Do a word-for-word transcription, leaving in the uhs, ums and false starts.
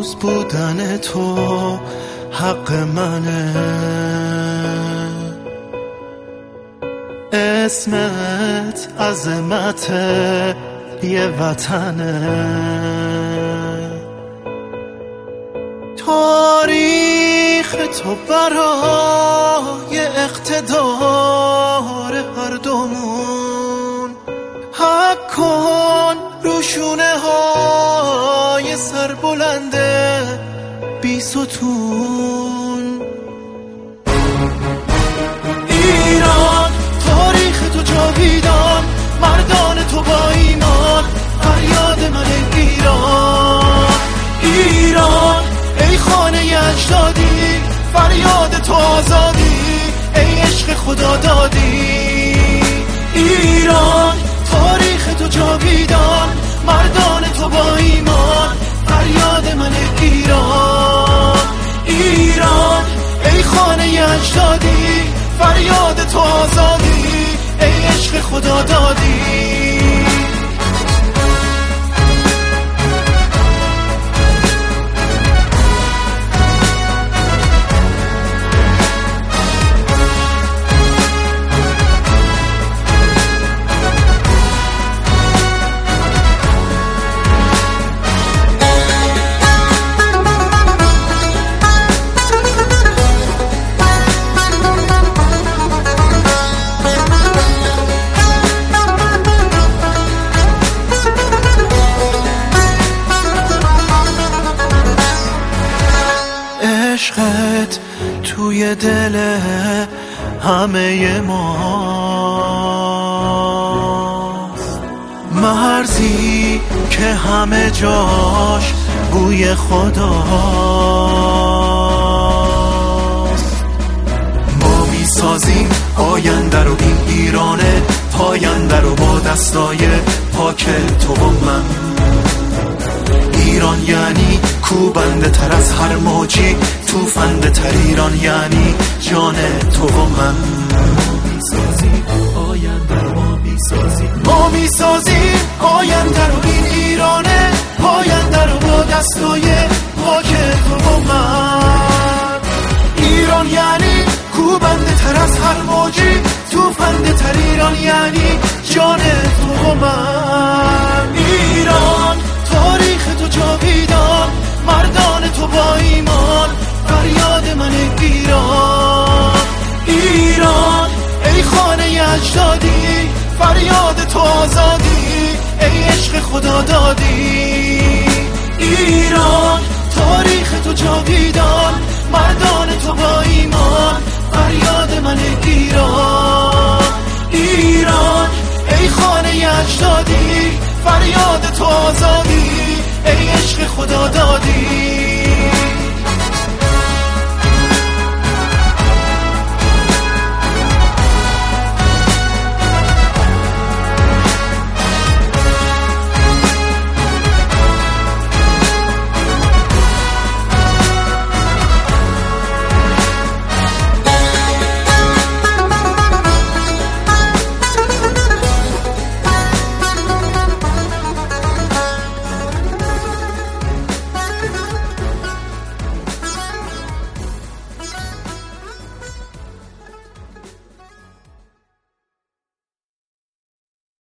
پیروز بودن تو حق منه، اسمت عظمت یه وطنه، تاریخ تو برای اقتدار هر دومون حق کن رو شونه های سربلنده بی ستون. ایران تاریخ تو جاویدان، مردان تو با ایمان، فریاد من ایران. ایران ای خانه اجدادی، فریاد تو آزادی، ای عشق خدا دادی. ایران تاریخ تو جاویدان، مردان تو با ایمان، فریاد من ایران. ایران ای خانه اجدادی، فریاد تو آزادی، ای عشق خدا دادی. عشقت توی دل همه ماست، مرزی که همه جاش بوی خداست. ما میسازیم آینده رو، این ایرانه پاینده رو با دستای پاک تو و من. ایران یعنی کوبنده تر از هر موجی، توفنده تر. ایران یعنی جان تو و من. میسازیم آینده رو، ما میسازیم ما میسازیم آینده رو، این ایرانه پاینده رو با دستای پاک تو و من. ایران یعنی کوبنده تر از هر موجی، توفنده تر. ایران یعنی جان تو و من. ایران تاریخ تو جاویدان، مردان تو با ایمان، فریاد من ایران. ایران ای خانه اجدادی، فریاد تو آزادی، ای عشق خدا دادی. ایران تاریخ تو جاویدان، مردان تو با ایمان، فریاد من ایران. ایران ای خانه اجدادی، فریاد تو آزادی، ای عشق خدا دادی.